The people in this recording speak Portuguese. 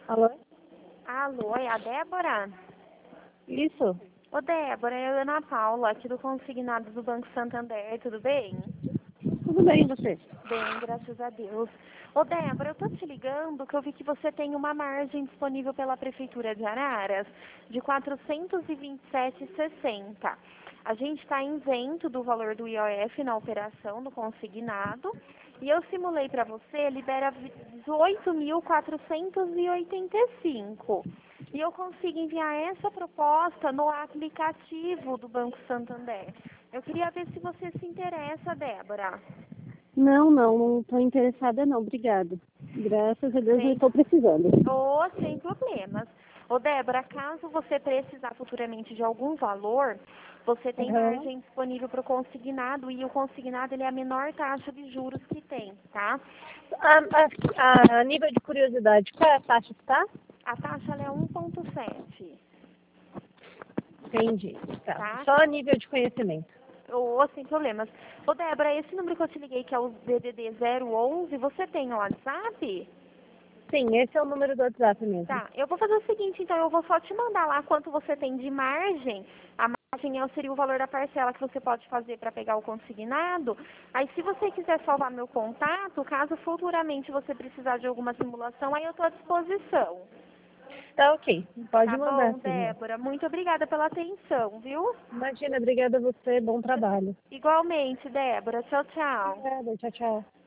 Alô? Alô, é a Débora? Isso? Ô, Débora, é a Ana Paula, aqui do Consignado do Banco Santander, tudo bem? Tudo bem, e você? Bem, graças a Deus. Ô, Débora, eu tô te ligando que eu vi que você tem uma margem disponível pela Prefeitura de Araras de R$ 427,60. A gente está isento do valor do IOF na operação do consignado e eu simulei para você, libera 18.485. E eu consigo enviar essa proposta no aplicativo do Banco Santander. Eu queria ver se você se interessa, Débora. Não estou interessada não, obrigado. Graças a Deus não Sem, estou precisando. sem problemas. Ô, Débora, caso você precisar futuramente de algum valor, você tem Aham. margem disponível para o consignado e o consignado ele é a menor taxa de juros que tem, tá? A nível de curiosidade, qual é a taxa que está? A taxa ela é 1,7, Entendi. Tá. tá? Só a nível de conhecimento. Ou sem problemas. Ô, Débora, esse número que eu te liguei, que é o DDD 011, você tem o WhatsApp? Sim, esse é o número do WhatsApp mesmo. Tá, eu vou fazer o seguinte, então, eu vou só te mandar lá quanto você tem de margem. A margem seria o valor da parcela que você pode fazer para pegar o consignado. Aí, se você quiser salvar meu contato, caso futuramente você precisar de alguma simulação, aí eu estou à disposição. Tá ok, pode Tá mandar bom, sim. Débora? Muito obrigada pela atenção, viu? Imagina, obrigada a você, bom trabalho. Igualmente, Débora. Tchau, tchau. Obrigada, tchau, tchau.